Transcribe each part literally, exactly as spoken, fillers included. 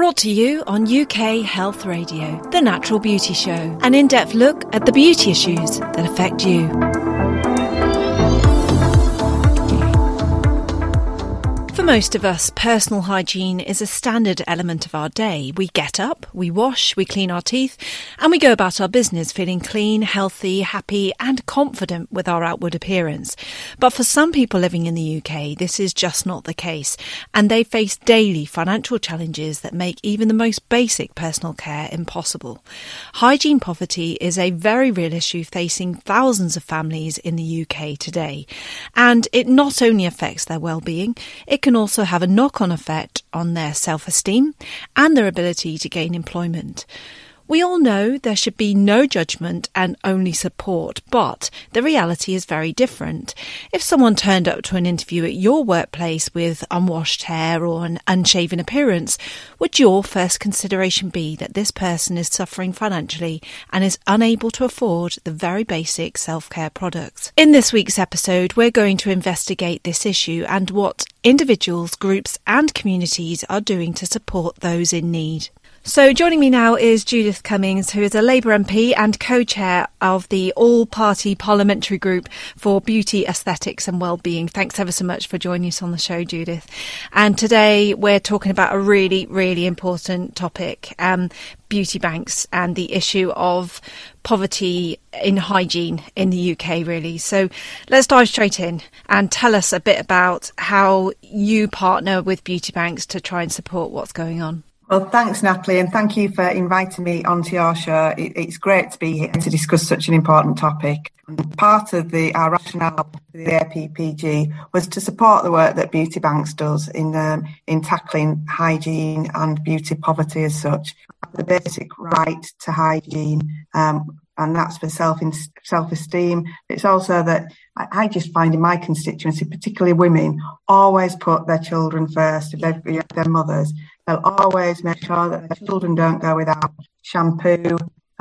Brought to you on U K Health Radio, The Natural Beauty Show. An in-depth look at the beauty issues that affect you. For most of us, personal hygiene is a standard element of our day. We get up, we wash, we clean our teeth, and we go about our business feeling clean, healthy, happy, and confident with our outward appearance. But for some people living in the U K, this is just not the case, and they face daily financial challenges that make even the most basic personal care impossible. Hygiene poverty is a very real issue facing thousands of families in the U K today, and it not only affects their well-being, it can also have a knock-on effect on their self-esteem and their ability to gain employment. We all know there should be no judgment and only support, but the reality is very different. If someone turned up to an interview at your workplace with unwashed hair or an unshaven appearance, would your first consideration be that this person is suffering financially and is unable to afford the very basic self-care products? In this week's episode, we're going to investigate this issue and what individuals, groups and communities are doing to support those in need. So joining me now is Judith Cummings, who is a Labour M P and co-chair of the All-Party Parliamentary Group for Beauty, Aesthetics and Wellbeing. Thanks ever so much for joining us on the show, Judith. And today we're talking about a really, really important topic, um, beauty banks and the issue of poverty in hygiene in the U K, really. So let's dive straight in and tell us a bit about how you partner with beauty banks to try and support what's going on. Well, thanks, Natalie, and thank you for inviting me onto your show. It, it's great to be here to discuss such an important topic. And part of the our rationale for the A P P G was to support the work that Beauty Banks does in um, in tackling hygiene and beauty poverty as such. The basic right to hygiene, um, and that's for self self-esteem. It's also that I, I just find in my constituency, particularly women, always put their children first, if they're, you know, their mothers. They'll always make sure that their children don't go without shampoo,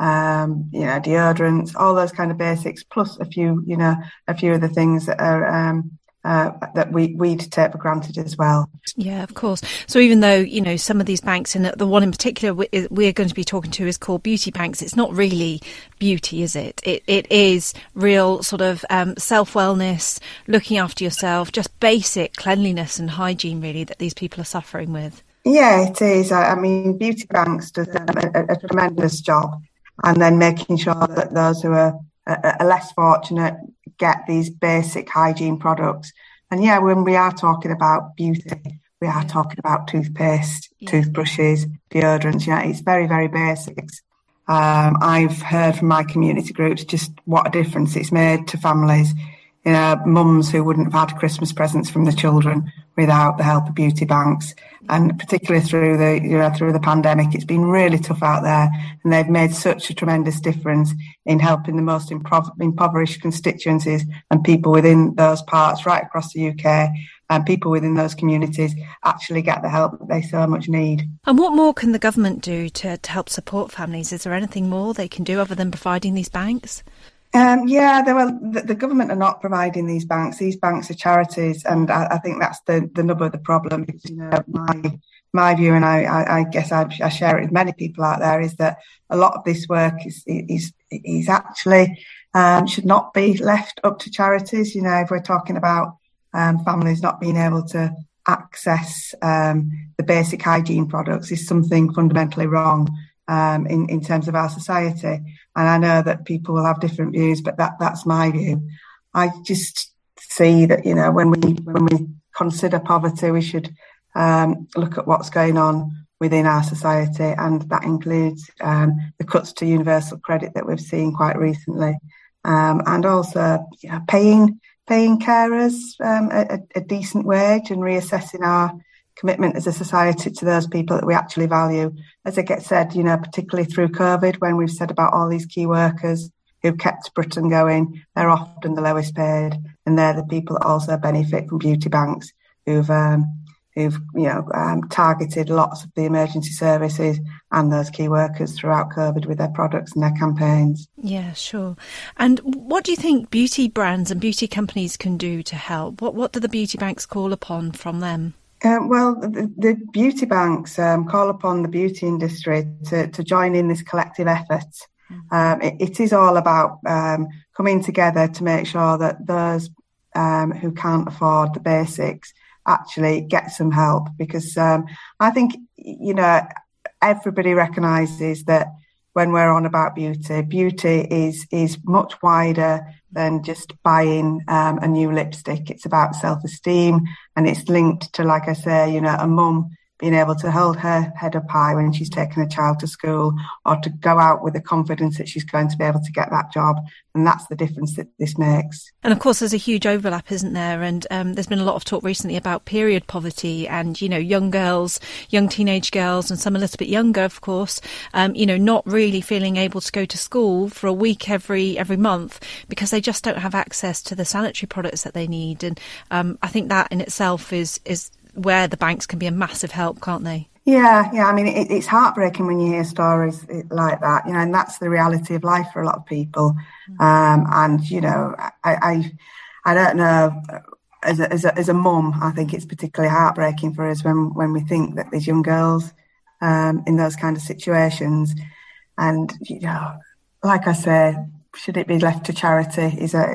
um, you know, deodorants, all those kind of basics, plus a few, you know, a few of the things that are um, uh, that we we take for granted as well. Yeah, of course. So even though, you know, some of these banks, and the one in particular we're going to be talking to is called Beauty Banks, it's not really beauty, is it? It it is real sort of um, self-wellness, looking after yourself, just basic cleanliness and hygiene, really, that these people are suffering with. Yeah, it is. I mean, Beauty Banks does um, a, a tremendous job, and then making sure that those who are, are, are less fortunate get these basic hygiene products. And yeah, when we are talking about beauty, we are talking about toothpaste, yeah. toothbrushes, deodorants. Yeah, it's very, very basics. Um, I've heard from my community groups just what a difference it's made to families. You know, mums who wouldn't have had Christmas presents from the children without the help of beauty banks, and particularly through the you know through the pandemic, it's been really tough out there, and they've made such a tremendous difference in helping the most improv- impoverished constituencies and people within those parts right across the U K, and people within those communities actually get the help that they so much need. And what more can the government do to, to help support families? Is there anything more they can do other than providing these banks? Um, yeah, they, well, the, the government are not providing these banks. These banks are charities, and I, I think that's the, the nub of the problem. You know, my my view, and I, I, I guess I, I share it with many people out there, is that a lot of this work is is is actually um, should not be left up to charities. You know, if we're talking about um, families not being able to access um, the basic hygiene products, is something fundamentally wrong. Um, in, in terms of our society. And I know that people will have different views, but that, that's my view. I just see that, you know, when we when we consider poverty, we should um, look at what's going on within our society, and that includes um, the cuts to universal credit that we've seen quite recently, um, and also you know, paying paying carers um, a, a decent wage and reassessing our commitment as a society to those people that we actually value. As I get said, you know, particularly through COVID, when we've said about all these key workers who've kept Britain going, they're often the lowest paid, and they're the people that also benefit from beauty banks who've, um, who've you know, um, targeted lots of the emergency services and those key workers throughout COVID with their products and their campaigns. Yeah, sure. And what do you think beauty brands and beauty companies can do to help? What what do the beauty banks call upon from them? Um, well, the, the beauty banks um, call upon the beauty industry to, to join in this collective effort. Mm-hmm. Um, it, it is all about um, coming together to make sure that those um, who can't afford the basics actually get some help, because um, I think, you know, everybody recognises that when we're on about beauty, beauty is is much wider than just buying um, a new lipstick. It's about self-esteem, and it's linked to, like I say, you know, a mum being able to hold her head up high when she's taking a child to school, or to go out with the confidence that she's going to be able to get that job. And that's the difference that this makes. And of course, there's a huge overlap, isn't there? And um, there's been a lot of talk recently about period poverty and, you know, young girls, young teenage girls, and some a little bit younger, of course, um, you know, not really feeling able to go to school for a week every every month because they just don't have access to the sanitary products that they need. And um, I think that in itself is is where the banks can be a massive help, can't they? Yeah, yeah. I mean, it, it's heartbreaking when you hear stories like that, you know, and that's the reality of life for a lot of people. Um, and, you know, I, I, I don't know, as a, as a, as a mum, I think it's particularly heartbreaking for us when, when we think that there's young girls um, in those kind of situations. And, you know, like I say, should it be left to charity is a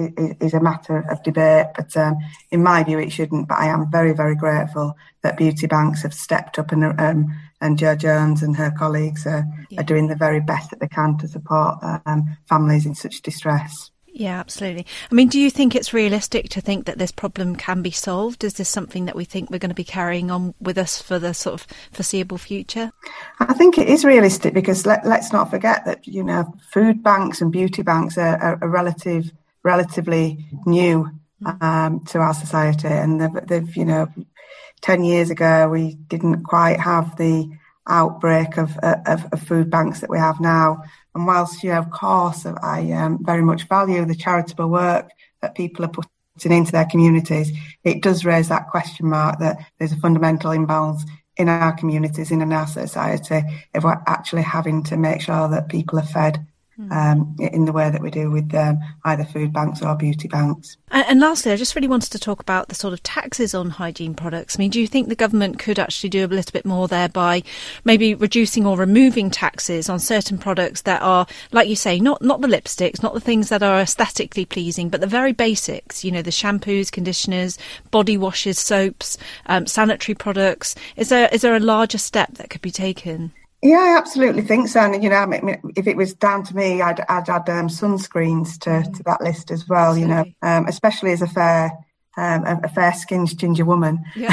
is a matter of debate, but um, in my view it shouldn't. But I am very, very grateful that beauty banks have stepped up, and um, and Jo Jones and her colleagues are, yeah. are doing the very best that they can to support um, families in such distress. Yeah, absolutely. I mean, do you think it's realistic to think that this problem can be solved? Is this something that we think we're going to be carrying on with us for the sort of foreseeable future? I think it is realistic, because let, let's not forget that, you know, food banks and beauty banks are, are, are relative, relatively new um, to our society. And they've, they've, you know, ten years ago, we didn't quite have the outbreak of, of, of food banks that we have now. And whilst, you know, of course, I um, very much value the charitable work that people are putting into their communities, it does raise that question mark that there's a fundamental imbalance in our communities, in our society, if we're actually having to make sure that people are fed um, in the way that we do with um, either food banks or beauty banks. And, and lastly, I just really wanted to talk about the sort of taxes on hygiene products. I mean, do you think the government could actually do a little bit more there by maybe reducing or removing taxes on certain products that are, like you say, not, not the lipsticks, not the things that are aesthetically pleasing, but the very basics, you know, the shampoos, conditioners, body washes, soaps, um, sanitary products? Is there is there a larger step that could be taken? Yeah, I absolutely think so. And, you know, I mean, if it was down to me, I'd, I'd add um, sunscreens to, mm. to that list as well, absolutely. You know, um, especially as a fair um, a, a fair-skinned ginger woman. Yeah.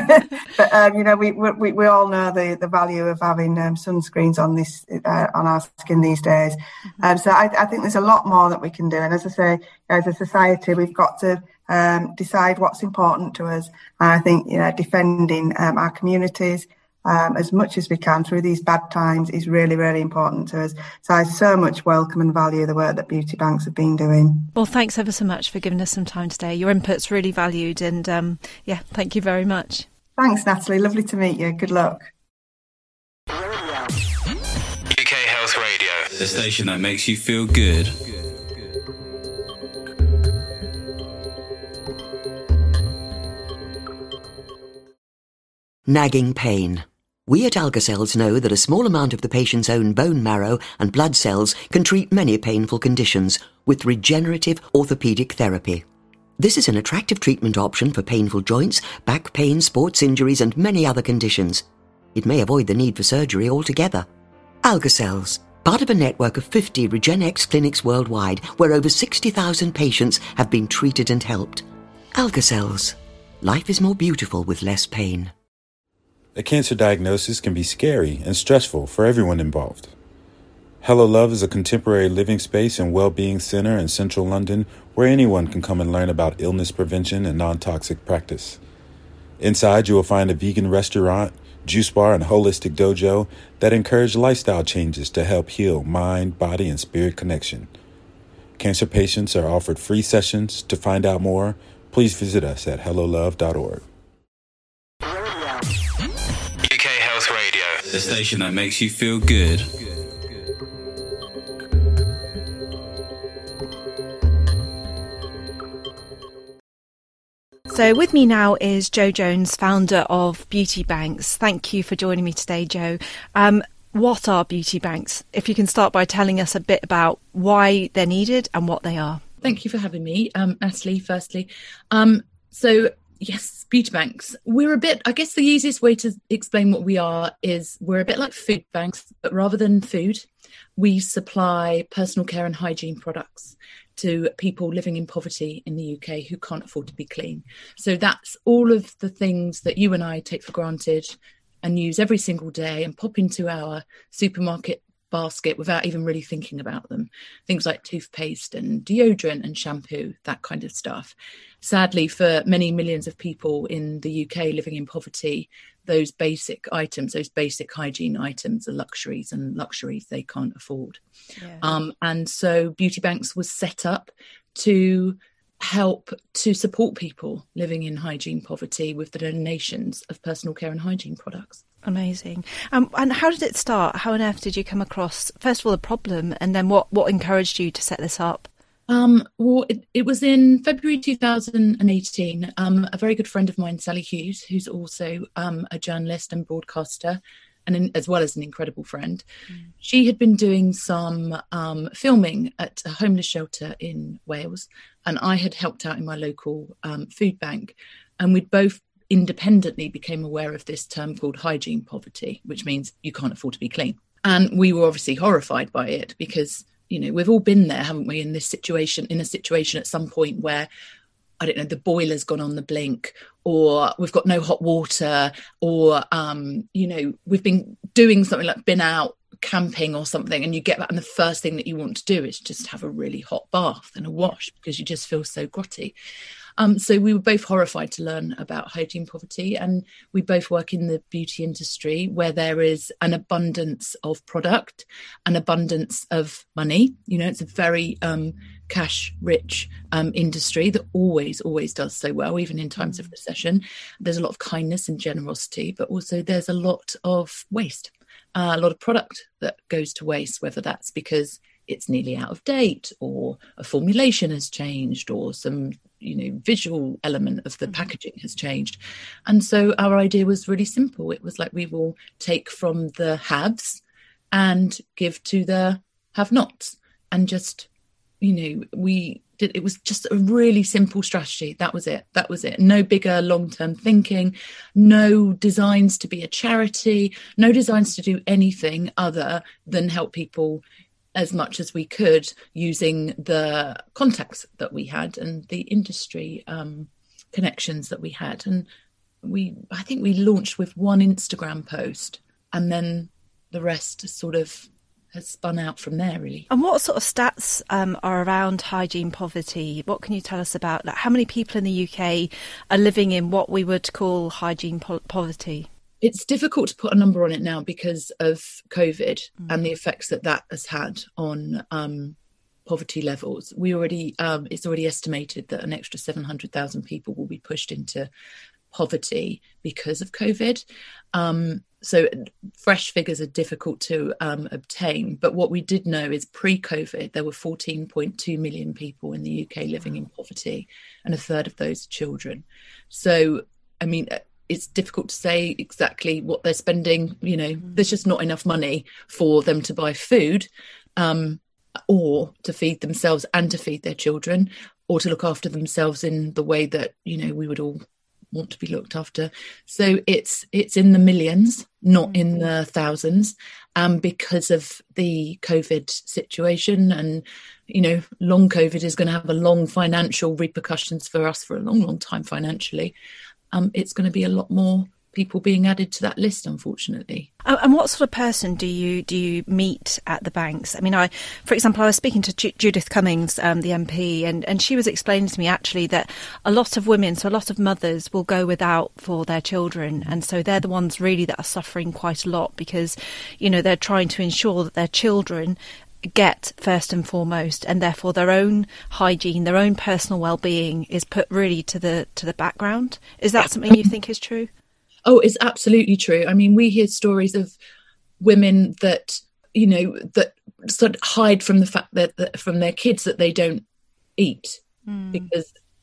But, um, you know, we, we we all know the, the value of having um, sunscreens on this uh, on our skin these days. Mm-hmm. Um, so I, I think there's a lot more that we can do. And as I say, as a society, we've got to um, decide what's important to us. And I think, you know, defending um, our communities, Um, as much as we can through these bad times is really, really important to us. So I so much welcome and value the work that beauty banks have been doing. Well, thanks ever so much for giving us some time today. Your input's really valued, and um, yeah, thank you very much. Thanks, Natalie. Lovely to meet you. Good luck. U K Health Radio, the station that makes you feel good. Nagging pain. We at Alka-Cells know that a small amount of the patient's own bone marrow and blood cells can treat many painful conditions with regenerative orthopedic therapy. This is an attractive treatment option for painful joints, back pain, sports injuries and many other conditions. It may avoid the need for surgery altogether. Alka-Cells, part of a network of fifty RegenX clinics worldwide where over sixty thousand patients have been treated and helped. Alka-Cells. Life is more beautiful with less pain. A cancer diagnosis can be scary and stressful for everyone involved. Hello Love is a contemporary living space and well-being center in central London where anyone can come and learn about illness prevention and non-toxic practice. Inside, you will find a vegan restaurant, juice bar, and holistic dojo that encourage lifestyle changes to help heal mind, body, and spirit connection. Cancer patients are offered free sessions. To find out more, please visit us at hello love dot org. The station that makes you feel good. So with me now is Jo Jones, founder of Beauty Banks. Thank you for joining me today, Jo. Um, what are beauty banks? If you can start by telling us a bit about why they're needed and what they are. Thank you for having me, um, Natalie, firstly. Um, so, yes, beauty banks. We're a bit, I guess the easiest way to explain what we are is we're a bit like food banks, but rather than food, we supply personal care and hygiene products to people living in poverty in the U K who can't afford to be clean. So that's all of the things that you and I take for granted and use every single day and pop into our supermarket basket without even really thinking about them. Things like toothpaste and deodorant and shampoo, that kind of stuff. Sadly, for many millions of people in the U K living in poverty, those basic items, those basic hygiene items are luxuries, and luxuries they can't afford. Yeah. Um, and so Beauty Banks was set up to help to support people living in hygiene poverty with the donations of personal care and hygiene products. Amazing. Um, and how did it start? How on earth did you come across, first of all, the problem, and then what, what encouraged you to set this up? Um, well, it, it was in February two thousand eighteen. Um, a very good friend of mine, Sally Hughes, who's also um, a journalist and broadcaster, and in, as well as an incredible friend, mm. she had been doing some um, filming at a homeless shelter in Wales, and I had helped out in my local um, food bank, and we'd both independently became aware of this term called hygiene poverty, which means you can't afford to be clean. And we were obviously horrified by it because, you know, we've all been there, haven't we, in this situation, in a situation at some point where, I don't know, the boiler's gone on the blink, or we've got no hot water, or, um, you know, we've been doing something like been out camping or something, and you get back and the first thing that you want to do is just have a really hot bath and a wash because you just feel so grotty. Um, so we were both horrified to learn about hygiene poverty, and we both work in the beauty industry where there is an abundance of product, an abundance of money. You know, it's a very um, cash-rich um, industry that always, always does so well, even in times of recession. There's a lot of kindness and generosity, but also there's a lot of waste, uh, a lot of product that goes to waste, whether that's because it's nearly out of date, or a formulation has changed, or some, you know, visual element of the packaging has changed. And so our idea was really simple. It was like, we will take from the haves and give to the have-nots, and just, you know, we did, it was just a really simple strategy. That was it. That was it. No bigger long-term thinking, no designs to be a charity, no designs to do anything other than help people as much as we could using the contacts that we had and the industry um, connections that we had. And we, I think we launched with one Instagram post, and then the rest sort of has spun out from there, really. And what sort of stats um, are around hygiene poverty? What can you tell us about, like, how many people in the U K are living in what we would call hygiene po- poverty? It's difficult to put a number on it now because of COVID mm. and the effects that that has had on um, poverty levels. We already, um, it's already estimated that an extra seven hundred thousand people will be pushed into poverty because of COVID. Um, so fresh figures are difficult to um, obtain. But what we did know is pre-COVID, there were fourteen point two million people in the U K living in poverty, and a third of those are children. So, I mean, it's difficult to say exactly what they're spending. You know, mm. there's just not enough money for them to buy food, um, or to feed themselves and to feed their children, or to look after themselves in the way that, you know, we would all want to be looked after. So it's it's in the millions, not mm. in the thousands, um, because of the COVID situation. And, you know, long COVID is going to have a long financial repercussions for us for a long, long time financially. Um, it's going to be a lot more people being added to that list, unfortunately. And what sort of person do you do you meet at the banks? I mean, I, for example, I was speaking to Ju- Judith Cummings, um, the M P, and, and she was explaining to me actually that a lot of women, so a lot of mothers will go without for their children. And so they're the ones really that are suffering quite a lot because, you know, they're trying to ensure that their children get first and foremost, and therefore their own hygiene, their own personal well-being is put really to the to the background. Is that something you think is true? Oh, it's absolutely true. I mean, we hear stories of women that, you know, that sort of hide from the fact that, that from their kids that they don't eat mm. because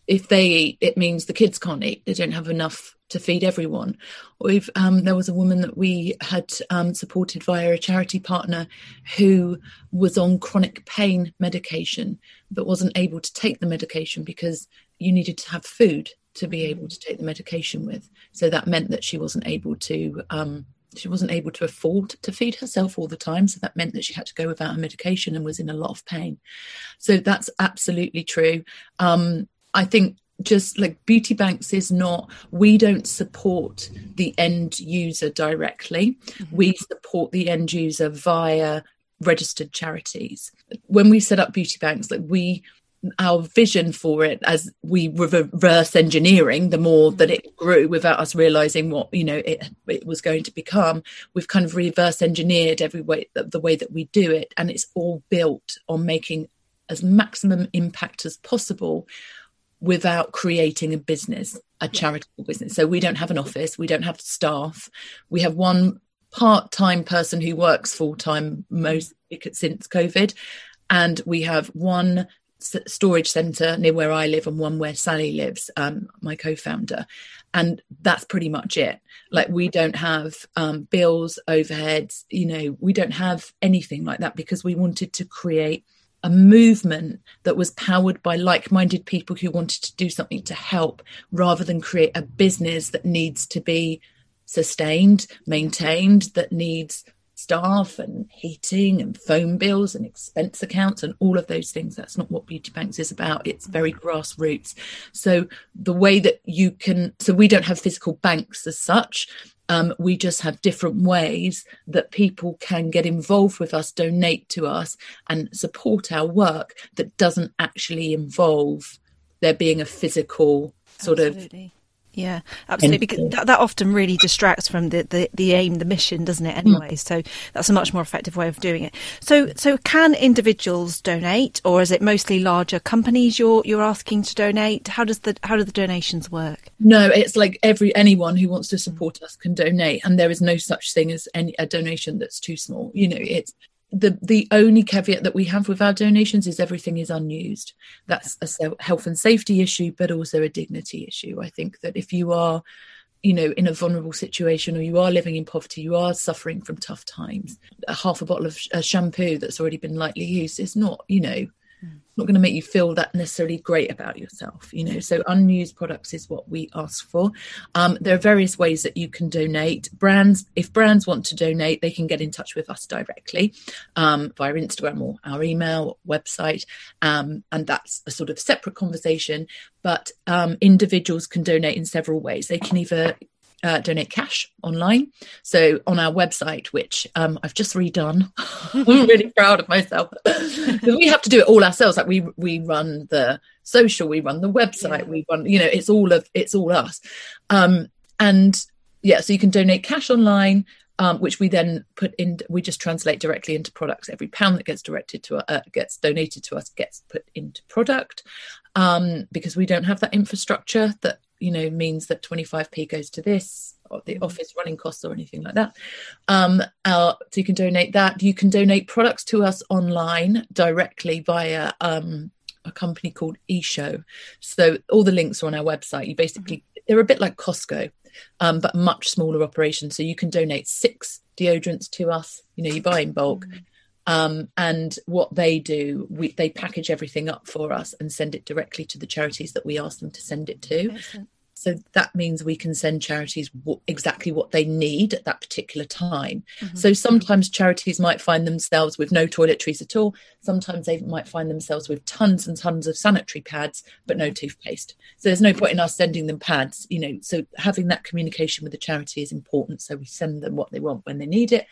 if they eat, it means the kids can't eat. They don't have enough to feed everyone. We've um, there was a woman that we had um, supported via a charity partner who was on chronic pain medication but wasn't able to take the medication because you needed to have food to be able to take the medication with. So that meant that she wasn't able to um, she wasn't able to afford to feed herself all the time. So that meant that she had to go without a medication and was in a lot of pain. So that's absolutely true. Um, I think just like Beauty Banks is not, we don't support the end user directly. Mm-hmm. We support the end user via registered charities. When we set up Beauty Banks, like we, our vision for it, as we were reverse engineering, the more that it grew without us realizing what, you know, it, it was going to become, we've kind of reverse engineered every way, the way that we do it. And it's all built on making as maximum impact as possible without creating a business, a charitable business. So we don't have an office, we don't have staff. We have one part-time person who works full-time most since COVID. And we have one storage centre near where I live and one where Sally lives, um, my co-founder. And that's pretty much it. Like we don't have um, bills, overheads, you know, we don't have anything like that because we wanted to create a movement that was powered by like-minded people who wanted to do something to help rather than create a business that needs to be sustained, maintained, that needs staff and heating and phone bills and expense accounts and all of those things. That's not what Beauty Banks is about. It's very grassroots. So the way that you can, so we don't have physical banks as such. Um, we just have different ways that people can get involved with us, donate to us and support our work that doesn't actually involve there being a physical sort Absolutely. of Yeah, absolutely. Because that, that often really distracts from the, the, the aim, the mission, doesn't it? Anyway, mm. so that's a much more effective way of doing it. So, so can individuals donate, or is it mostly larger companies you're you're asking to donate? How does the how do the donations work? No, it's like every anyone who wants to support us can donate, and there is no such thing as any a donation that's too small. You know, it's. The the only caveat that we have with our donations is everything is unused. That's a health and safety issue, but also a dignity issue. I think that if you are, you know, in a vulnerable situation or you are living in poverty, you are suffering from tough times, a half a bottle of a shampoo that's already been lightly used is not, you know, not going to make you feel that necessarily great about yourself, you know. So unused products is what we ask for. Um, there are various ways that you can donate. Brands, if brands want to donate, they can get in touch with us directly um, via Instagram or our email, website, um, and that's a sort of separate conversation. But um, individuals can donate in several ways. They can either Uh, donate cash online. So on our website, which um, I've just redone, I'm really proud of myself because we have to do it all ourselves. Like we we run the social, we run the website, yeah. we run, you know, it's all of it's all us. Um, and yeah, so you can donate cash online, um, which we then put in. We just translate directly into products. Every pound that gets directed to uh, gets donated to us gets put into product um, because we don't have that infrastructure that, you know, means that twenty-five p goes to this, or the office running costs or anything like that. Um, our, so you can donate that. You can donate products to us online directly via um, a company called eShow. So all the links are on our website. You basically, mm-hmm. they're a bit like Costco, um, but much smaller operation. So you can donate six deodorants to us. You know, you buy in bulk. Mm-hmm. Um, and what they do, we, they package everything up for us and send it directly to the charities that we ask them to send it to. Excellent. So that means we can send charities w- exactly what they need at that particular time. Mm-hmm. So sometimes charities might find themselves with no toiletries at all. Sometimes they might find themselves with tons and tons of sanitary pads, but no toothpaste. So there's no point in us sending them pads, you know. So having that communication with the charity is important. So we send them what they want when they need it.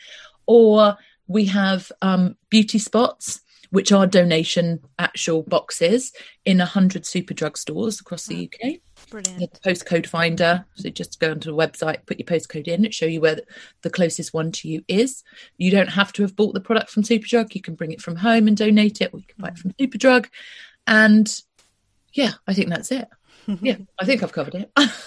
Or we have um, beauty spots, which are donation actual boxes in one hundred Superdrug stores across the U K. Brilliant. Postcode finder. So just go onto the website, put your postcode in, it show you where the, the closest one to you is. You don't have to have bought the product from Superdrug. You can bring it from home and donate it, or you can buy it from Superdrug. And yeah, I think that's it. Yeah, I think I've covered it.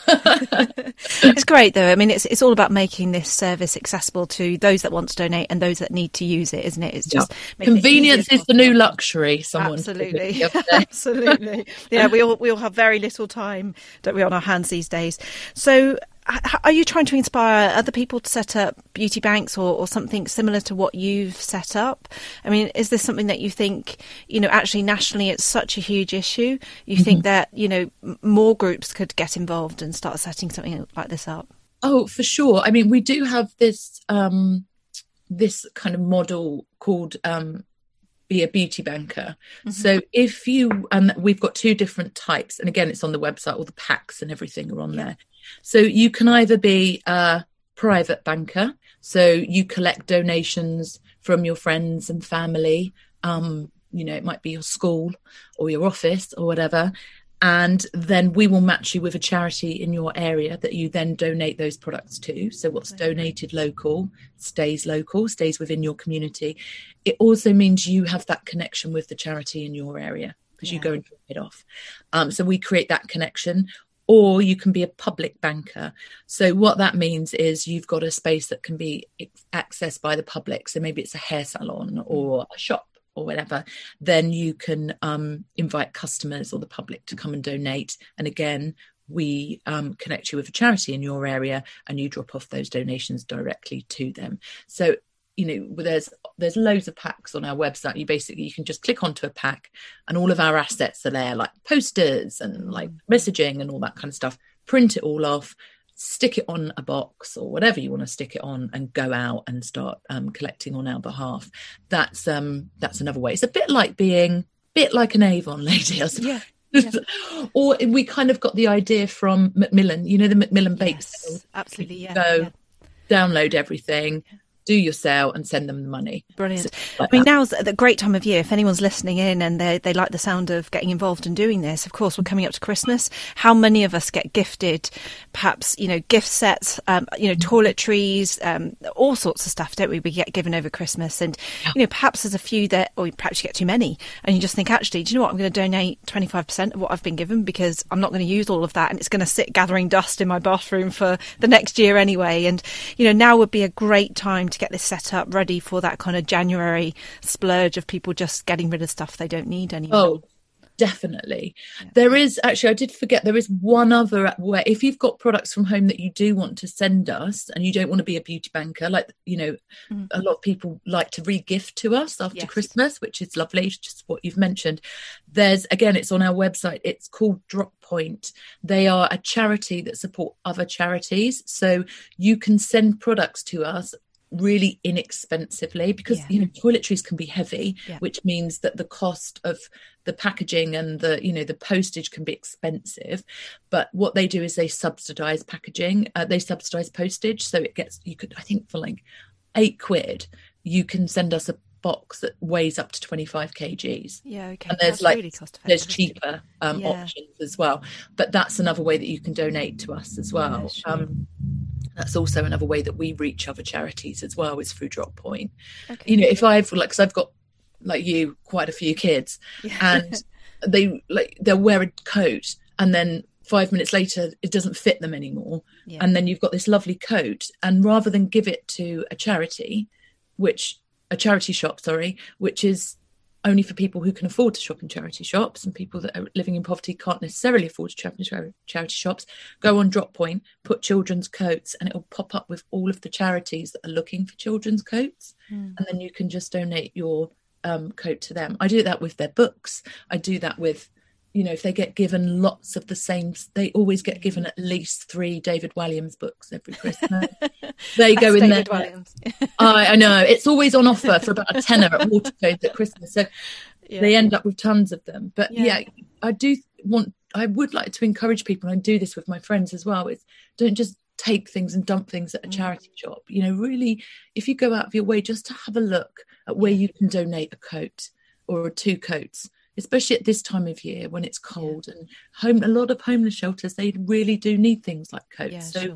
It's great, though. I mean, it's it's all about making this service accessible to those that want to donate and those that need to use it, isn't it? It's just yeah. Convenience is the new luxury. Someone absolutely, absolutely. Yeah, we all we all have very little time, don't we, on our hands these days. So, are you trying to inspire other people to set up beauty banks or, or something similar to what you've set up? I mean, is this something that you think, you know, actually nationally it's such a huge issue? You mm-hmm. think that, you know, more groups could get involved and start setting something like this up? Oh, for sure. I mean, we do have this um, this kind of model called um, Be a Beauty Banker. Mm-hmm. So if you, um, we've got two different types. And again, it's on the website, all the packs and everything are on yeah. there. So you can either be a private banker, so you collect donations from your friends and family, um, you know, it might be your school or your office or whatever, and then we will match you with a charity in your area that you then donate those products to. So what's donated local stays local, stays within your community. It also means you have that connection with the charity in your area because yeah. you go and drop it off. Um, so we create that connection. Or you can be a public banker. So what that means is you've got a space that can be accessed by the public. So maybe it's a hair salon or a shop or whatever. Then you can um, invite customers or the public to come and donate. And again, we um, connect you with a charity in your area and you drop off those donations directly to them. So, you know, there's there's loads of packs on our website. You basically, you can just click onto a pack and all of our assets are there, like posters and like messaging and all that kind of stuff. Print it all off, stick it on a box or whatever you want to stick it on and go out and start um, collecting on our behalf. That's um that's another way. It's a bit like being, bit like an Avon lady, I suppose. Yeah. Yeah. Or we kind of got the idea from Macmillan, you know, the Macmillan Bake Sale. Yes, absolutely, yeah. Go, yeah. download everything, do your sale and send them the money. Brilliant. So, like I mean, that. now's the great time of year. If anyone's listening in and they they like the sound of getting involved and doing this, of course, we're coming up to Christmas. How many of us get gifted, perhaps, you know, gift sets, um, you know, toiletries, um, all sorts of stuff, don't we? We get given over Christmas. And, yeah. you know, perhaps there's a few that, or perhaps you get too many and you just think, actually, do you know what? I'm going to donate twenty-five percent of what I've been given because I'm not going to use all of that and it's going to sit gathering dust in my bathroom for the next year anyway. And, you know, now would be a great time to get this set up, ready for that kind of January splurge of people just getting rid of stuff they don't need anymore. Oh, definitely. Yeah. There is actually, I did forget, there is one other way. If you've got products from home that you do want to send us and you don't want to be a beauty banker, like, you know, mm-hmm. a lot of people like to re-gift to us after yes. Christmas, which is lovely, just what you've mentioned. There's, again, it's on our website. It's called Drop Point. They are a charity that support other charities. So you can send products to us really inexpensively because yeah. you know, toiletries can be heavy, yeah. which means that the cost of the packaging and the, you know, the postage can be expensive. But what they do is they subsidize packaging, uh, they subsidize postage, so it gets, you could, I think for like eight quid you can send us a box that weighs up to twenty-five kilograms. Yeah, okay. And there's that's like really cost effective. There's cheaper um yeah. options as well, but that's another way that you can donate to us as well. Yeah, sure. um That's also another way that we reach other charities as well, is through Drop Point. Okay. You know, if I've like, because I've got, like you, quite a few kids, yeah. and they like they'll wear a coat, and then five minutes later it doesn't fit them anymore, yeah. and then you've got this lovely coat, and rather than give it to a charity, which a charity shop, sorry, which is only for people who can afford to shop in charity shops, and people that are living in poverty can't necessarily afford to shop in char- charity shops, go on Drop Point, put children's coats, and it'll pop up with all of the charities that are looking for children's coats. Mm. And then you can just donate your um, coat to them. I do that with their books. I do that with, you know, if they get given lots of the same, they always get given at least three David Walliams books every Christmas. They go in David there. Walliams. I, I know, it's always on offer for about a tenner at Watercodes at Christmas. So yeah. they end up with tons of them. But yeah. yeah, I do want, I would like to encourage people, and I do this with my friends as well, is don't just take things and dump things at a charity mm. shop. You know, really, if you go out of your way just to have a look at where you can donate a coat or two coats, especially at this time of year when it's cold, yeah. and home, a lot of homeless shelters, they really do need things like coats. Yeah, so sure.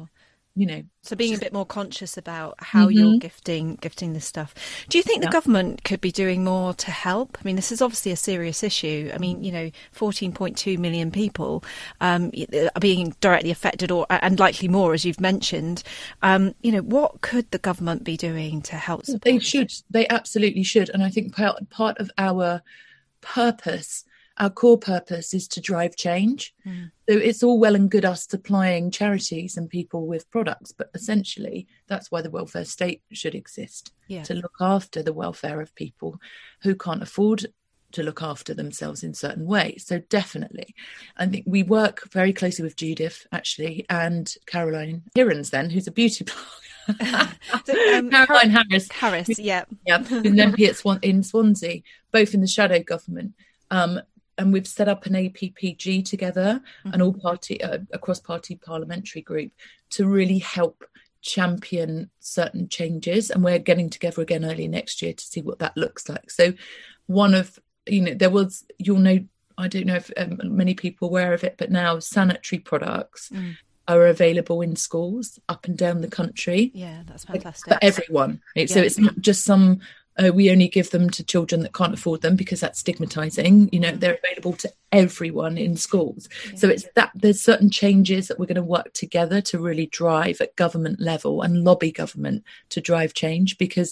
you know. So being a bit more conscious about how mm-hmm. you're gifting gifting this stuff. Do you think yeah. the government could be doing more to help? I mean, this is obviously a serious issue. I mean, you know, fourteen point two million people um, are being directly affected, or and likely more, as you've mentioned. Um, you know, what could the government be doing to help support? They should. They absolutely should. And I think part, part of our purpose, our core purpose, is to drive change. Mm. So it's all well and good us supplying charities and people with products, but essentially that's why the welfare state should exist, yeah. to look after the welfare of people who can't afford to look after themselves in certain ways. So definitely, I think we work very closely with Judith, actually, and Caroline Hirons, then, who's a beauty blogger. so, um, Caroline Har- Harris. Harris, yeah. Yeah, in M P at Swan- in Swansea, both in the shadow government. Um, and we've set up an A P P G together, mm-hmm. an all-party, uh, a cross-party parliamentary group, to really help champion certain changes. And we're getting together again early next year to see what that looks like. So one of, you know, there was, you'll know, I don't know if um, many people are aware of it, but now sanitary products mm. are available in schools up and down the country. Yeah, that's fantastic. For everyone. Right? Yeah. So it's not just some, uh, we only give them to children that can't afford them, because that's stigmatizing. You know, they're available to everyone in schools. Yeah. So it's that there's certain changes that we're going to work together to really drive at government level and lobby government to drive change, because,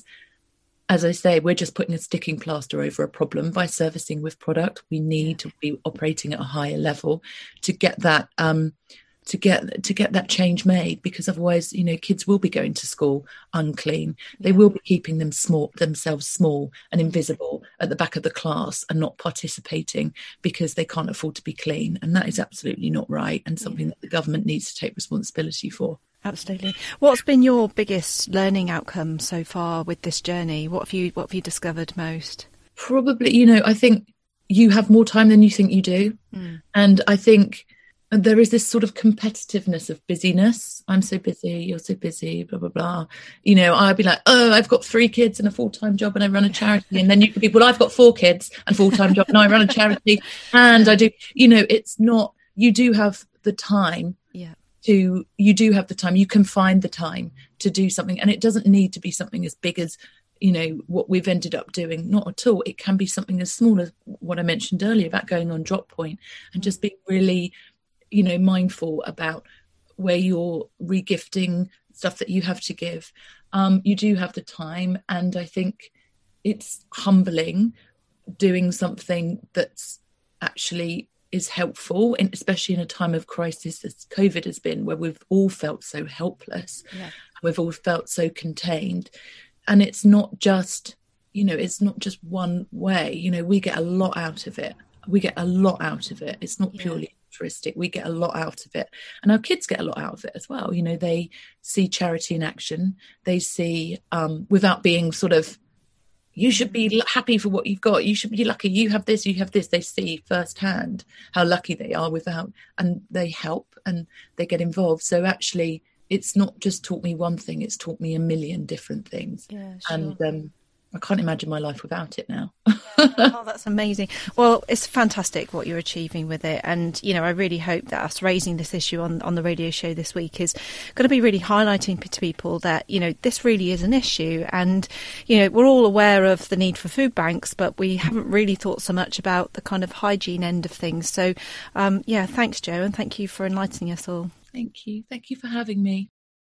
as I say, we're just putting a sticking plaster over a problem by servicing with product. We need to be operating at a higher level to get that um, to get to get that change made, because otherwise, you know, kids will be going to school unclean. They yeah. will be keeping them small, themselves small and invisible at the back of the class and not participating because they can't afford to be clean. And that is absolutely not right, and something yeah. that the government needs to take responsibility for. Absolutely. What's been your biggest learning outcome so far with this journey? What have you what have you discovered most? Probably, you know, I think you have more time than you think you do. Mm. And I think there is this sort of competitiveness of busyness. I'm so busy, you're so busy, blah, blah, blah. You know, I'd be like, oh, I've got three kids and a full-time job and I run a charity. And then you could be, well, I've got four kids and a full-time job and I run a charity. And I do, you know, it's not, you do have the time. Yeah. To, you do have the time, you can find the time to do something, and it doesn't need to be something as big as, you know, what we've ended up doing. Not at all. It can be something as small as what I mentioned earlier about going on Drop Point and just being really, you know, mindful about where you're regifting stuff that you have to give. Um, you do have the time, and I think it's humbling doing something that's actually is helpful, and especially in a time of crisis as COVID has been, where we've all felt so helpless. Yeah. We've all felt so contained. And it's not just, you know, it's not just one way. You know, we get a lot out of it. We get a lot out of it. It's not yeah. purely altruistic. We get a lot out of it. And our kids get a lot out of it as well. You know, they see charity in action. They see, um, without being sort of, you should be happy for what you've got. You should be lucky. You have this, you have this. They see firsthand how lucky they are without, and they help and they get involved. So actually, it's not just taught me one thing. It's taught me a million different things. Yeah, sure. And um, I can't imagine my life without it now. Oh, that's amazing. Well, it's fantastic what you're achieving with it. And, you know, I really hope that us raising this issue on, on the radio show this week is going to be really highlighting to people that, you know, this really is an issue. And, you know, we're all aware of the need for food banks, but we haven't really thought so much about the kind of hygiene end of things. So, um, yeah, thanks, Jo, and thank you for enlightening us all. Thank you. Thank you for having me.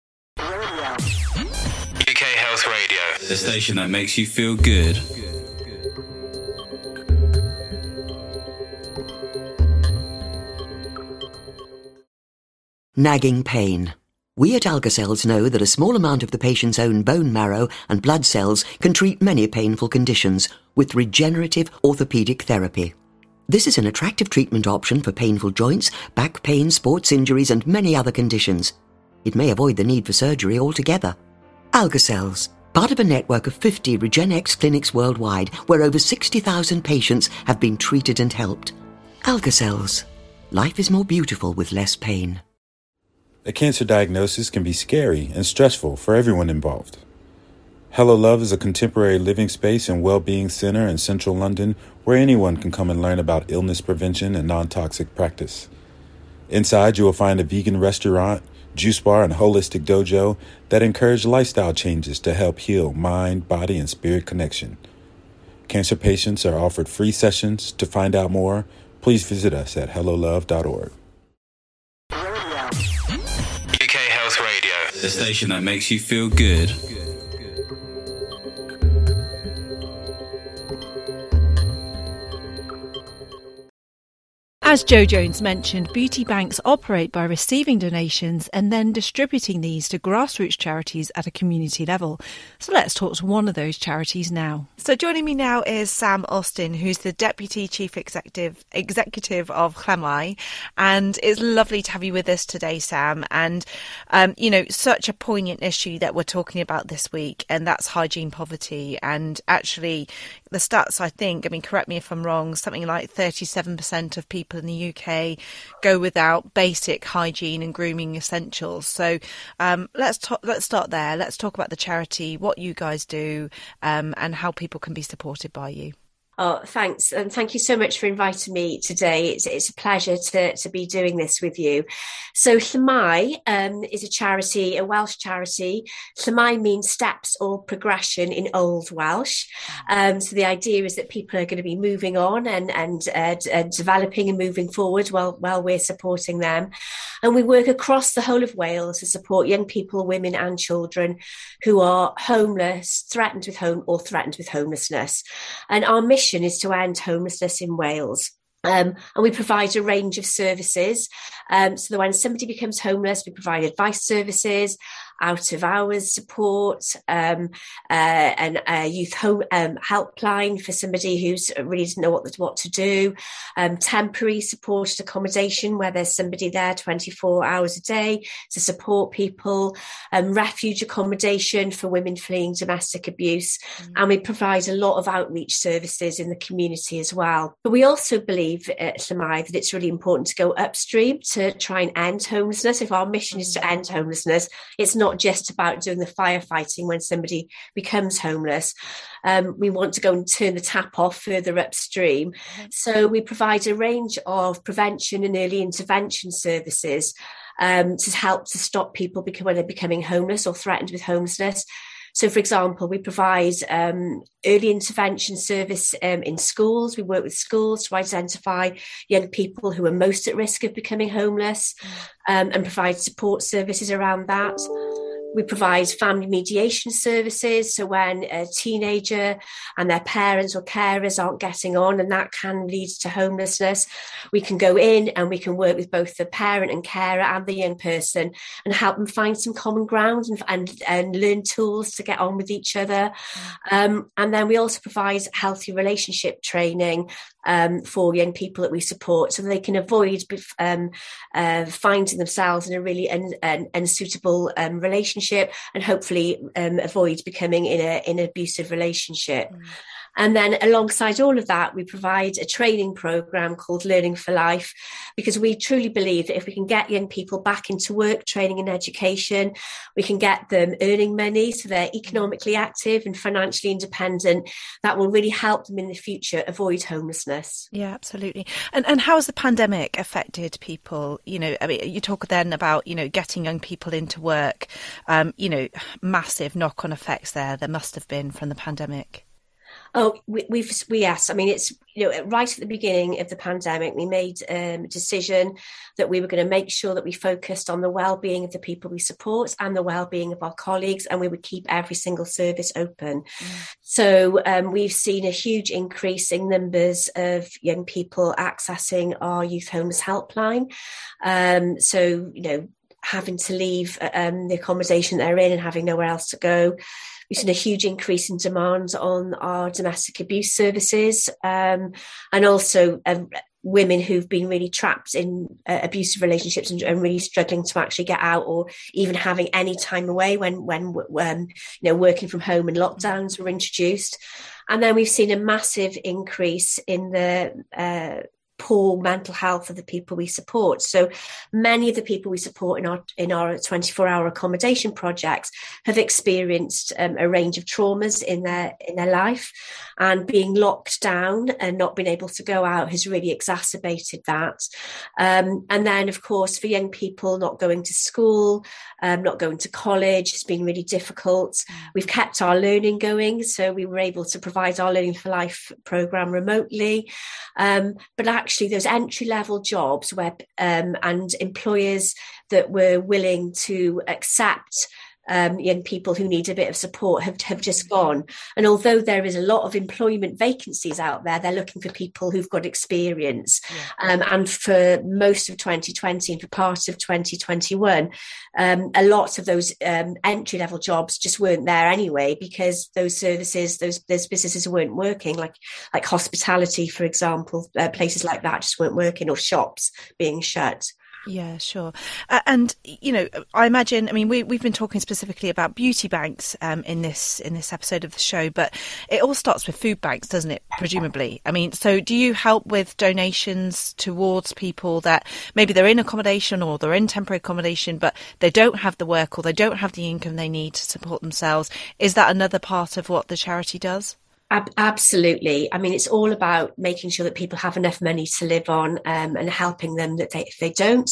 U K Health Radio, the station that makes you feel good. Nagging pain. We at Algacells know that a small amount of the patient's own bone marrow and blood cells can treat many painful conditions with regenerative orthopedic therapy. This is an attractive treatment option for painful joints, back pain, sports injuries and many other conditions. It may avoid the need for surgery altogether. Algacells, part of a network of fifty RegenX clinics worldwide where over sixty thousand patients have been treated and helped. Algacells. Life is more beautiful with less pain. A cancer diagnosis can be scary and stressful for everyone involved. Hello Love is a contemporary living space and well-being center in central London where anyone can come and learn about illness prevention and non-toxic practice. Inside, you will find a vegan restaurant, Juice Bar and Holistic Dojo that encourage lifestyle changes to help heal mind, body, and spirit connection. Cancer patients are offered free sessions. To find out more, please visit us at hello love dot org. U K Health Radio, the station that makes you feel good. As Jo Jones mentioned, beauty banks operate by receiving donations and then distributing these to grassroots charities at a community level. So let's talk to one of those charities now. So joining me now is Sam Austin, who's the Deputy Chief Executive Executive of Chlamai. And it's lovely to have you with us today, Sam. And, um, you know, such a poignant issue that we're talking about this week, and that's hygiene poverty. And actually, the stats, I think, I mean, correct me if I'm wrong, something like thirty-seven percent of people in the U K go without basic hygiene and grooming essentials. So um, let's talk, let's start there. Let's talk about the charity, what you guys do, um, and how people can be supported by you. Oh, thanks. And thank you so much for inviting me today. It's, it's a pleasure to, to be doing this with you. So Chlamai um, is a charity, a Welsh charity. Chlamai means steps or progression in Old Welsh. Um, so the idea is that people are going to be moving on and, and uh, d- uh, developing and moving forward while, while we're supporting them. And we work across the whole of Wales to support young people, women and children who are homeless, threatened with home or threatened with homelessness. And our mission is to end homelessness in Wales. Um, and we provide a range of services. Um, so that when somebody becomes homeless, we provide advice services, out of hours support, um, uh, and a youth home um, helpline for somebody who's really doesn't know what, what to do, um, temporary supported accommodation where there's somebody there twenty-four hours a day to support people, um, refuge accommodation for women fleeing domestic abuse. Mm-hmm. And we provide a lot of outreach services in the community as well. But we also believe at Chlamai that it's really important to go upstream to try and end homelessness. If our mission is to end homelessness, it's not just about doing the firefighting when somebody becomes homeless. Um, we want to go and turn the tap off further upstream. Mm-hmm. So we provide a range of prevention and early intervention services um, to help to stop people become, when they're becoming homeless or threatened with homelessness. So, for example, we provide um, early intervention service um, in schools. We work with schools to identify young people who are most at risk of becoming homeless um, and provide support services around that. We provide family mediation services. So when a teenager and their parents or carers aren't getting on, and that can lead to homelessness, we can go in and we can work with both the parent and carer and the young person and help them find some common ground and, and, and learn tools to get on with each other. Um, and then we also provide healthy relationship training um, for young people that we support so they can avoid um, uh, finding themselves in a really un, un, unsuitable um, relationship and hopefully um, avoid becoming in, a, in an abusive relationship. Mm. And then alongside all of that, we provide a training program called Learning for Life, because we truly believe that if we can get young people back into work, training and education, we can get them earning money so they're economically active and financially independent. That will really help them in the future avoid homelessness. Yeah, absolutely. And and how has the pandemic affected people? You know, I mean, you talk then about, you know, getting young people into work, um, you know, massive knock-on effects there. There must have been from the pandemic. Oh, we, we've, we, yes. I mean, it's, you know, right at the beginning of the pandemic, we made um, a decision that we were going to make sure that we focused on the well-being of the people we support and the well-being of our colleagues, and we would keep every single service open. Mm. So um, we've seen a huge increase in numbers of young people accessing our youth homeless helpline. Um, so, you know, having to leave um, the accommodation they're in and having nowhere else to go. We've seen a huge increase in demand on our domestic abuse services, um, and also um, women who've been really trapped in uh, abusive relationships and, and really struggling to actually get out, or even having any time away when, when, when you know, working from home and lockdowns were introduced. And then we've seen a massive increase in the uh, poor mental health of the people we support. So many of the people we support in our in our twenty-four hour accommodation projects have experienced um, a range of traumas in their in their life, and being locked down and not being able to go out has really exacerbated that. Um, and then, of course, for young people not going to school, um, not going to college, it's been really difficult. We've kept our learning going, so we were able to provide our Learning for Life programme remotely. Um, but actually, Actually, those entry-level jobs where um, and employers that were willing to accept um, young people who need a bit of support have, have just gone. And although there is a lot of employment vacancies out there, they're looking for people who've got experience. Yeah. Um, and for most of twenty twenty and for part of twenty twenty-one, um, a lot of those um, entry-level jobs just weren't there anyway, because those services, those, those businesses weren't working, like like hospitality, for example, uh, places like that just weren't working, or shops being shut. Yeah, sure. Uh, and, you know, I imagine, I mean, we, we've been talking specifically about beauty banks um, in this in this episode of the show, but it all starts with food banks, doesn't it, presumably? I mean, so do you help with donations towards people that maybe they're in accommodation or they're in temporary accommodation, but they don't have the work or they don't have the income they need to support themselves? Is that another part of what the charity does? Absolutely. I mean, it's all about making sure that people have enough money to live on, um, and helping them that they, if they don't.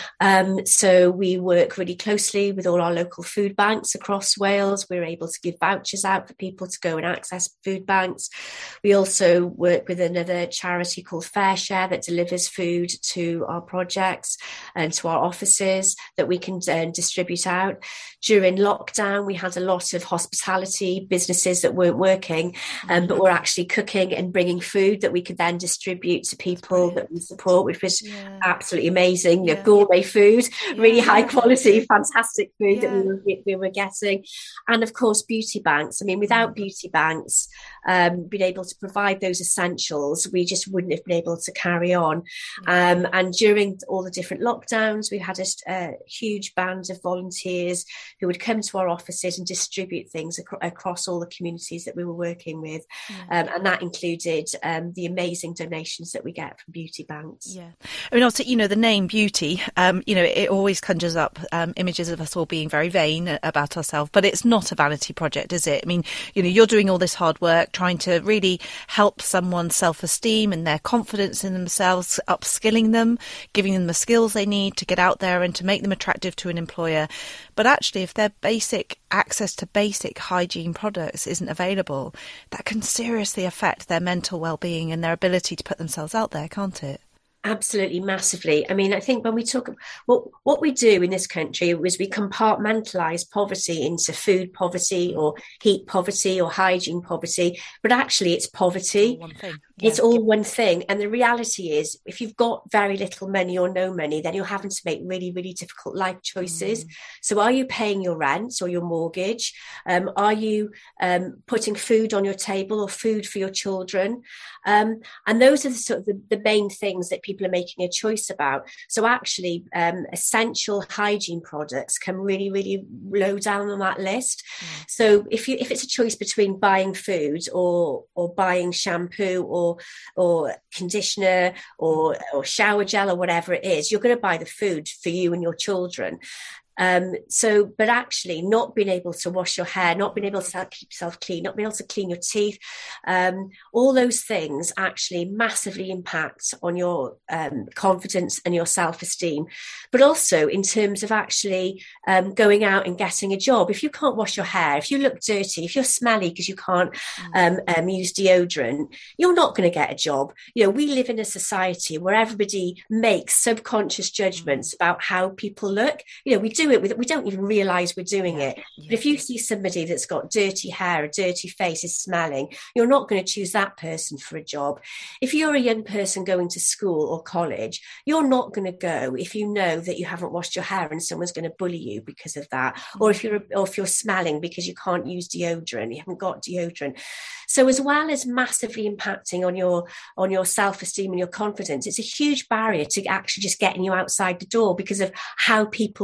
Um, so we work really closely with all our local food banks across Wales. We're able to give vouchers out for people to go and access food banks. We also work with another charity called FareShare that delivers food to our projects and to our offices that we can uh, distribute out. During lockdown, we had a lot of hospitality businesses that weren't working, Um, but we're actually cooking and bringing food that we could then distribute to people that we support, which was yeah. absolutely amazing. You know, yeah. gourmet food, yeah. really high quality, fantastic food yeah. that we were, we were getting. And of course, beauty banks. I mean, without mm. beauty banks, um, being able to provide those essentials, we just wouldn't have been able to carry on. Um, and during all the different lockdowns, we had a, a huge band of volunteers who would come to our offices and distribute things ac- across all the communities that we were working with. Yeah. Um, and that included um, the amazing donations that we get from beauty banks. Yeah, I mean, also, you know, the name beauty, um, you know, it always conjures up um, images of us all being very vain about ourselves, but it's not a vanity project, is it? I mean, you know, you're doing all this hard work trying to really help someone's self-esteem and their confidence in themselves, upskilling them, giving them the skills they need to get out there and to make them attractive to an employer. But actually, if their basic access to basic hygiene products isn't available, that can seriously affect their mental well-being and their ability to put themselves out there, can't it? Absolutely, massively. I mean, I think when we talk, what what we do in this country is we compartmentalise poverty into food poverty or heat poverty or hygiene poverty, but actually it's poverty. It's all one thing. Yeah. It's all one thing. And the reality is, if you've got very little money or no money, then you're having to make really, really difficult life choices. Mm. So are you paying your rent or your mortgage? Um, are you um, putting food on your table or food for your children? Um, and those are the sort of the, the main things that people are making a choice about. So actually, um, essential hygiene products come really, really low down on that list. Mm. So if you if it's a choice between buying food or or buying shampoo or Or, or conditioner or, or shower gel or whatever it is, you're going to buy the food for you and your children. Um, so, but actually not being able to wash your hair, not being able to keep yourself clean, not being able to clean your teeth, um, all those things actually massively impact on your um, confidence and your self-esteem. But also in terms of actually um, going out and getting a job. If you can't wash your hair, if you look dirty, if you're smelly because you can't um, um, use deodorant, you're not going to get a job. You know, we live in a society where everybody makes subconscious judgments about how people look. You know, we do it with, we don't even realize we're doing yeah, it. Yeah. But if you see somebody that's got dirty hair, a dirty face, is smelling, you're not going to choose that person for a job. If you're a young person going to school or college, you're not going to go if you know that you haven't washed your hair and someone's going to bully you because of that. Mm-hmm. Or if you're or if you're smelling because you can't use deodorant, you haven't got deodorant. So as well as massively impacting on your on your self-esteem and your confidence, it's a huge barrier to actually just getting you outside the door because of how people will perceive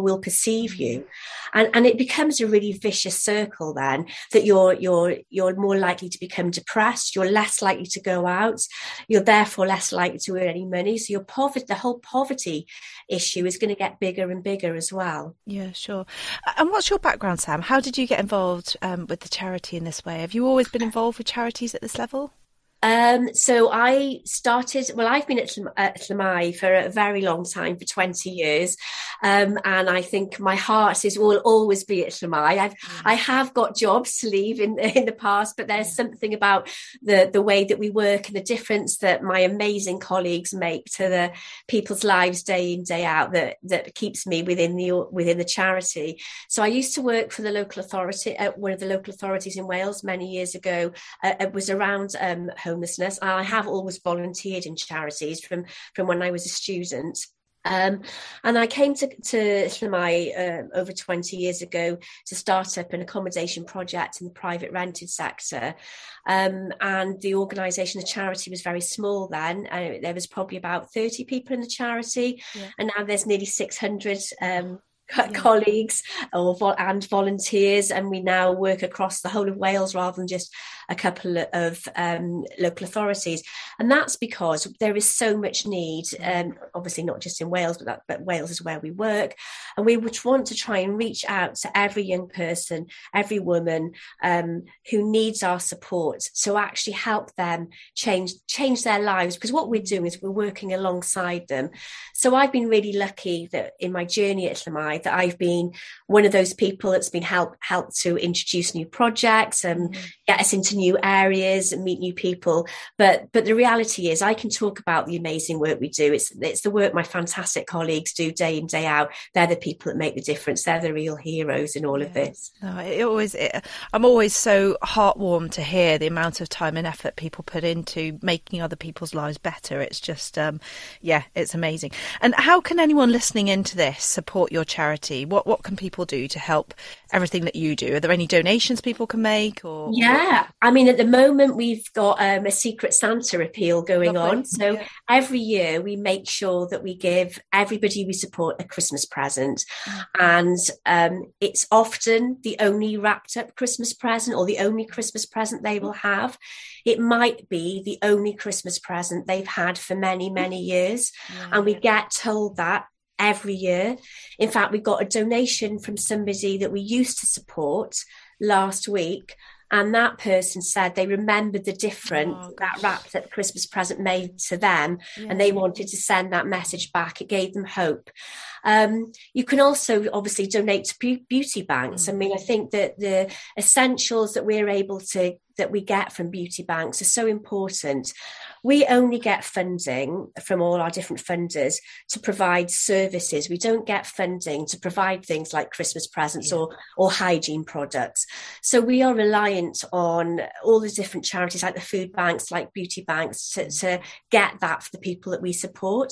deceive you. And, and it becomes a really vicious circle then, that you're, you're, you're more likely to become depressed. You're less likely to go out. You're therefore less likely to earn any money. So your poverty, the whole poverty issue is going to get bigger and bigger as well. Yeah, sure. And what's your background, Sam? How did you get involved um, with the charity in this way? Have you always been involved with charities at this level? Um, so I started, well, I've been at, at Llamau for a very long time, for twenty years. Um, and I think my heart is will always be at Llamau. I've, mm. I have got jobs to leave in, in the past, but there's something about the, the way that we work and the difference that my amazing colleagues make to the people's lives day in, day out that, that keeps me within the, within the charity. So I used to work for the local authority, uh, one of the local authorities in Wales many years ago. Uh, it was around, um, homelessness. I have always volunteered in charities from, from when I was a student. Um, and I came to, to Llamau uh, over twenty years ago to start up an accommodation project in the private rented sector. Um, and the organisation, the charity was very small then. Uh, there was probably about thirty people in the charity. Yeah. And now there's nearly six hundred um Yeah. colleagues or and volunteers, and we now work across the whole of Wales rather than just a couple of um, local authorities. And that's because there is so much need, um, obviously not just in Wales, but, that, but Wales is where we work. And we would want to try and reach out to every young person, every woman um, who needs our support to actually help them change change their lives. Because what we're doing is we're working alongside them. So I've been really lucky that in my journey at Llamau, that I've been one of those people that's been help helped to introduce new projects and mm. get us into new areas and meet new people. But but the reality is I can talk about the amazing work we do. It's it's the work my fantastic colleagues do day in, day out. They're the people that make the difference. They're the real heroes in all yeah. of this. No, it always it, I'm always so heartwarmed to hear the amount of time and effort people put into making other people's lives better. It's just um yeah, it's amazing. And how can anyone listening into this support your charity? What what can people do to help everything that you do? Are there any donations people can make? Or yeah, I mean, at the moment we've got um, a Secret Santa appeal going Lovely. on. So yeah. every year we make sure that we give everybody we support a Christmas present, mm. and um, it's often the only wrapped up Christmas present or the only Christmas present they will have. It might be the only Christmas present they've had for many many years, yeah. and we get told that every year. In fact, we got a donation from somebody that we used to support last week, and that person said they remembered the difference oh, that wrapped up Christmas present made to them, yeah. and they wanted to send that message back. It gave them hope. Um, you can also obviously donate to beauty banks. Mm. I mean, I think that the essentials that we're able to that we get from beauty banks are so important. We only get funding from all our different funders to provide services. We don't get funding to provide things like Christmas presents yeah. or, or hygiene products. So we are reliant on all the different charities like the food banks, like beauty banks, to, to get that for the people that we support.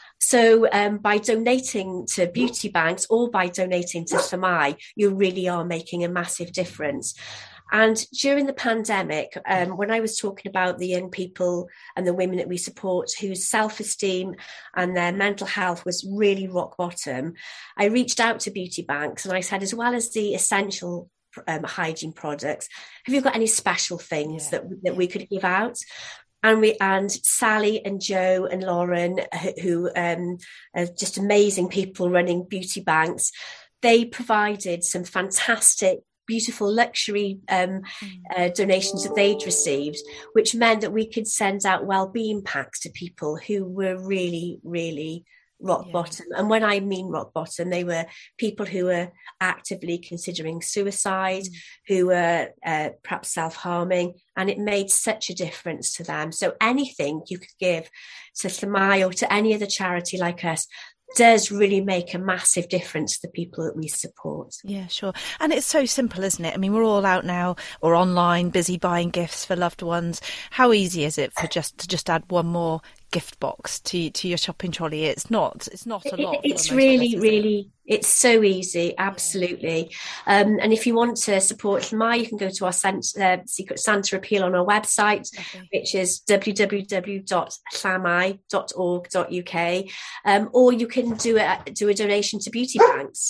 So um, by donating to beauty banks or by donating to Llamau, you really are making a massive difference. And during the pandemic, um, when I was talking about the young people and the women that we support whose self-esteem and their mental health was really rock bottom, I reached out to beauty banks and I said, as well as the essential um, hygiene products, have you got any special things yeah. that, that we could give out? And we and Sally and Joe and Lauren, who um, are just amazing people running beauty banks, they provided some fantastic, beautiful luxury um, uh, donations that they'd received, which meant that we could send out well-being packs to people who were really, really rock yeah. bottom. And when I mean rock bottom, they were people who were actively considering suicide, mm. who were uh, perhaps self-harming, and it made such a difference to them. So anything you could give to Llamau or to any other charity like us does really make a massive difference to the people that we support. Yeah, sure. And it's so simple, isn't it? I mean, we're all out now or online, busy buying gifts for loved ones. How easy is it for just to just add one more gift box to to your shopping trolley? It's not it's not a lot. It's really, really, it's so easy, absolutely. Um, and if you want to support Llamau, you can go to our uh, Secret Santa appeal on our website, okay. which is w w w dot llamau dot org dot u k, um, or you can do a do a donation to beauty banks.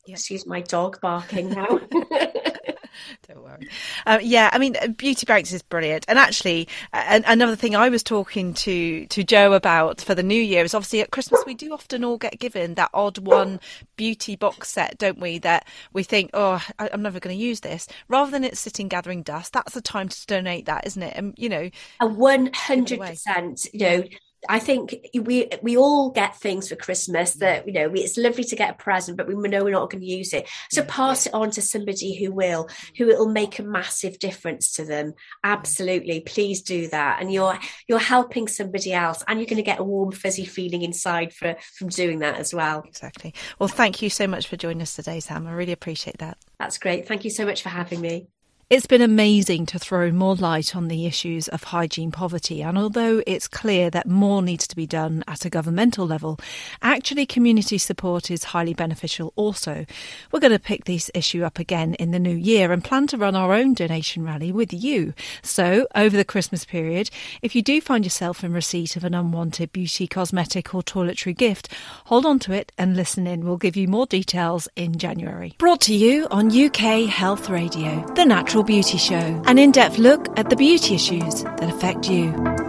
Yep. Excuse my dog barking now. Don't worry. Um, yeah, I mean, Beauty Banks is brilliant. And actually, uh, another thing I was talking to, to Joe about for the new year is obviously at Christmas, we do often all get given that odd one beauty box set, don't we? That we think, oh, I, I'm never going to use this. Rather than it sitting gathering dust, that's the time to donate that, isn't it? And, you know. A one hundred percent, you know. I think we we all get things for Christmas that, you know, it's lovely to get a present, but we know we're not going to use it. So pass it on to somebody who will, who it will make a massive difference to them. Absolutely. Please do that. And you're you're helping somebody else, and you're going to get a warm, fuzzy feeling inside for from doing that as well. Exactly. Well, thank you so much for joining us today, Sam. I really appreciate that. That's great. Thank you so much for having me. It's been amazing to throw more light on the issues of hygiene poverty, and although it's clear that more needs to be done at a governmental level, actually community support is highly beneficial also. We're going to pick this issue up again in the new year and plan to run our own donation rally with you. So, over the Christmas period, if you do find yourself in receipt of an unwanted beauty, cosmetic or toiletry gift, hold on to it and listen in. We'll give you more details in January. Brought to you on U K Health Radio, The Natural Beauty Show, an in-depth look at the beauty issues that affect you.